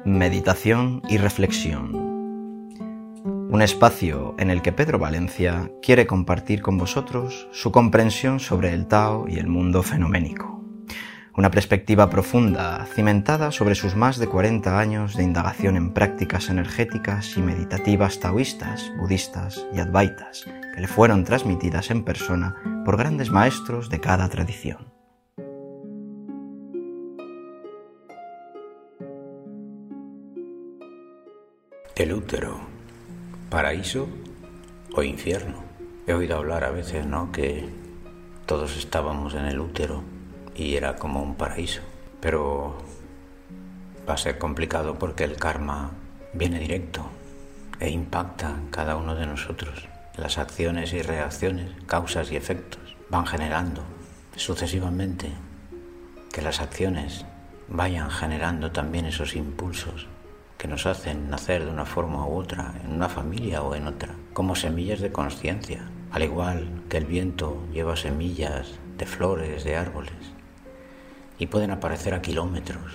Meditación y reflexión. Un espacio en el que Pedro Valencia quiere compartir con vosotros su comprensión sobre el Tao y el mundo fenoménico. Una perspectiva profunda, cimentada sobre sus más de 40 años de indagación en prácticas energéticas y meditativas taoístas, budistas y advaitas, que le fueron transmitidas en persona por grandes maestros de cada tradición. El útero, paraíso o infierno. He oído hablar a veces, ¿no?, que todos estábamos en el útero y era como un paraíso. Pero va a ser complicado porque el karma viene directo e impacta en cada uno de nosotros. Las acciones y reacciones, causas y efectos, van generando sucesivamente que las acciones vayan generando también esos impulsos que nos hacen nacer de una forma u otra, en una familia o en otra, como semillas de consciencia, al igual que el viento lleva semillas de flores, de árboles, y pueden aparecer a kilómetros,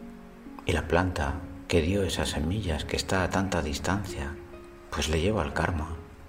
y la planta que dio esas semillas, que está a tanta distancia, pues le lleva al karma,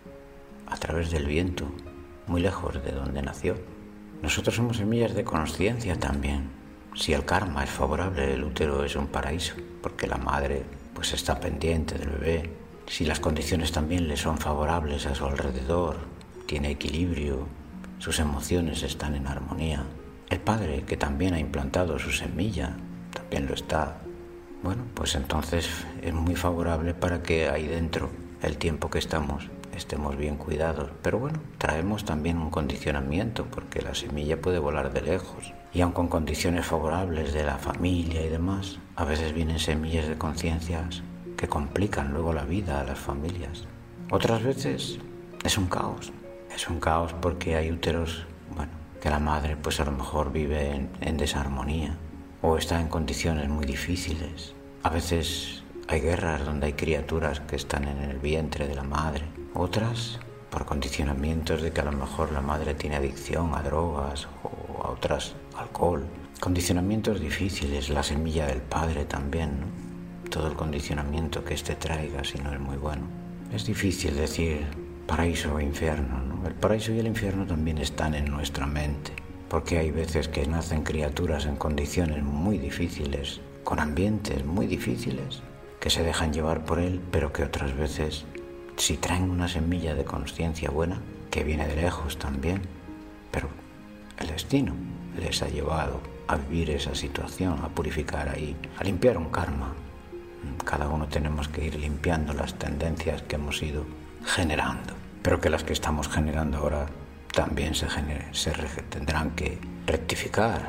a través del viento, muy lejos de donde nació. Nosotros somos semillas de consciencia también. Si el karma es favorable, el útero es un paraíso, porque la madre pues está pendiente del bebé. Si las condiciones también le son favorables a su alrededor, tiene equilibrio, sus emociones están en armonía. El padre, que también ha implantado su semilla, también lo está. Bueno, pues entonces es muy favorable para que ahí dentro, el tiempo que estemos bien cuidados. Pero bueno, traemos también un condicionamiento, porque la semilla puede volar de lejos. Y aun con condiciones favorables de la familia y demás, a veces vienen semillas de conciencias que complican luego la vida a las familias. Otras veces es un caos porque hay úteros, que la madre pues a lo mejor vive en desarmonía o está en condiciones muy difíciles. A veces hay guerras donde hay criaturas que están en el vientre de la madre. Otras por condicionamientos de que a lo mejor la madre tiene adicción a drogas o a otras, alcohol. Condicionamientos difíciles, la semilla del padre también, ¿no? Todo el condicionamiento que éste traiga, si no es muy bueno. Es difícil decir paraíso o infierno, ¿no? El paraíso y el infierno también están en nuestra mente, porque hay veces que nacen criaturas en condiciones muy difíciles, con ambientes muy difíciles, que se dejan llevar por él, pero que otras veces, si traen una semilla de consciencia buena, que viene de lejos también, pero el destino les ha llevado a vivir esa situación, a purificar ahí, a limpiar un karma. Cada uno tenemos que ir limpiando las tendencias que hemos ido generando, pero que las que estamos generando ahora también se tendrán que rectificar,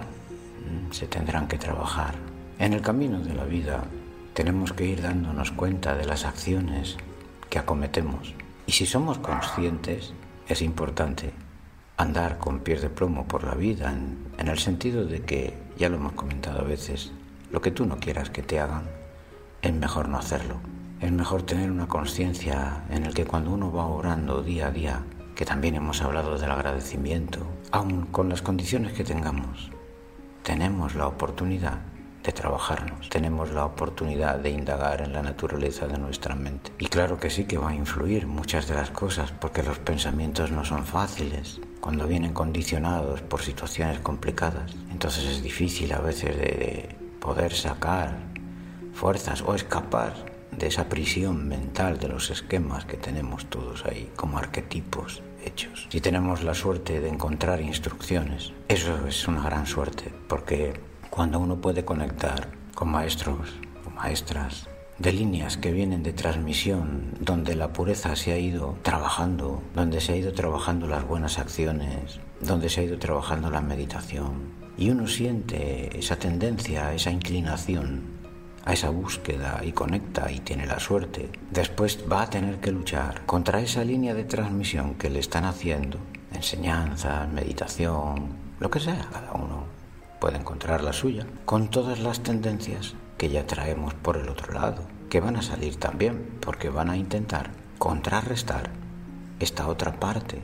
se tendrán que trabajar. En el camino de la vida tenemos que ir dándonos cuenta de las acciones que acometemos. Y si somos conscientes, es importante andar con pies de plomo por la vida, en el sentido de que, ya lo hemos comentado a veces, lo que tú no quieras que te hagan, es mejor no hacerlo. Es mejor tener una conciencia en el que cuando uno va orando día a día, que también hemos hablado del agradecimiento, aun con las condiciones que tengamos, tenemos la oportunidad de trabajarnos, tenemos la oportunidad de indagar en la naturaleza de nuestra mente. Y claro que sí que va a influir muchas de las cosas, porque los pensamientos no son fáciles cuando vienen condicionados por situaciones complicadas. Entonces es difícil a veces de poder sacar fuerzas o escapar de esa prisión mental de los esquemas que tenemos todos ahí como arquetipos hechos. Si tenemos la suerte de encontrar instrucciones, eso es una gran suerte, porque cuando uno puede conectar con maestros o maestras de líneas que vienen de transmisión, donde la pureza se ha ido trabajando, donde se ha ido trabajando las buenas acciones, donde se ha ido trabajando la meditación, y uno siente esa tendencia, esa inclinación a esa búsqueda y conecta y tiene la suerte, después va a tener que luchar contra esa línea de transmisión que le están haciendo, enseñanzas, meditación, lo que sea. Cada uno puede encontrar la suya, con todas las tendencias que ya traemos por el otro lado, que van a salir también, porque van a intentar contrarrestar esta otra parte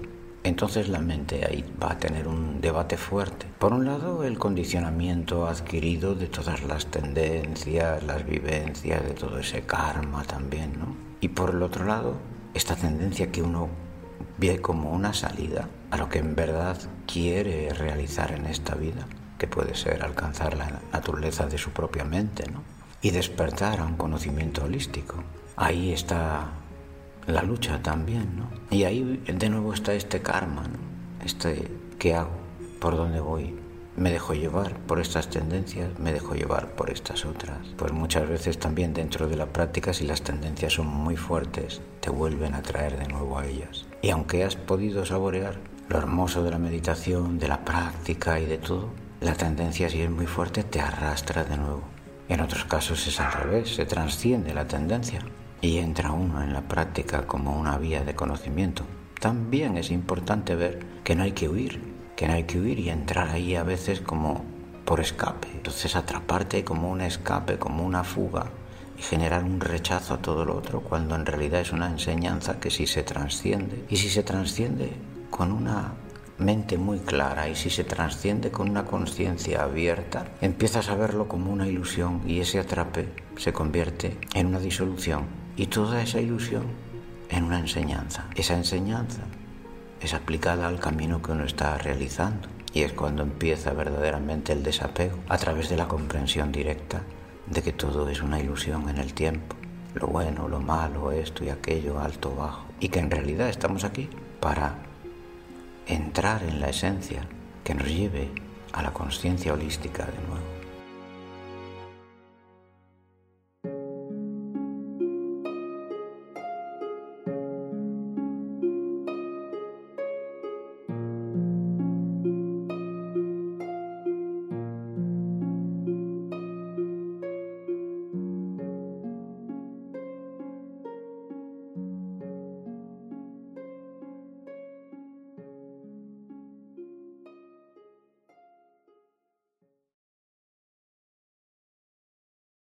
Entonces la mente ahí va a tener un debate fuerte. Por un lado, el condicionamiento adquirido de todas las tendencias, las vivencias, de todo ese karma también, ¿no? Y por el otro lado, esta tendencia que uno ve como una salida a lo que en verdad quiere realizar en esta vida, que puede ser alcanzar la naturaleza de su propia mente, ¿no? Y despertar a un conocimiento holístico. Ahí está la lucha también, ¿no? Y ahí de nuevo está este karma, ¿no? ¿Qué hago? ¿Por dónde voy? ¿Me dejo llevar por estas tendencias? ¿Me dejo llevar por estas otras? Pues muchas veces también dentro de la práctica, si las tendencias son muy fuertes, te vuelven a traer de nuevo a ellas. Y aunque has podido saborear lo hermoso de la meditación, de la práctica y de todo, la tendencia, si es muy fuerte, te arrastra de nuevo. En otros casos es al revés, se trasciende la tendencia y entra uno en la práctica como una vía de conocimiento. También es importante ver que no hay que huir y entrar ahí a veces como por escape. Entonces atraparte como un escape, como una fuga y generar un rechazo a todo lo otro, cuando en realidad es una enseñanza que si se trasciende, y si se trasciende con una mente muy clara, y si se trasciende con una conciencia abierta, empiezas a verlo como una ilusión y ese atrape se convierte en una disolución y toda esa ilusión en una enseñanza. Esa enseñanza es aplicada al camino que uno está realizando y es cuando empieza verdaderamente el desapego a través de la comprensión directa de que todo es una ilusión en el tiempo, lo bueno, lo malo, esto y aquello, alto, bajo, y que en realidad estamos aquí para entrar en la esencia que nos lleve a la consciencia holística de nuevo.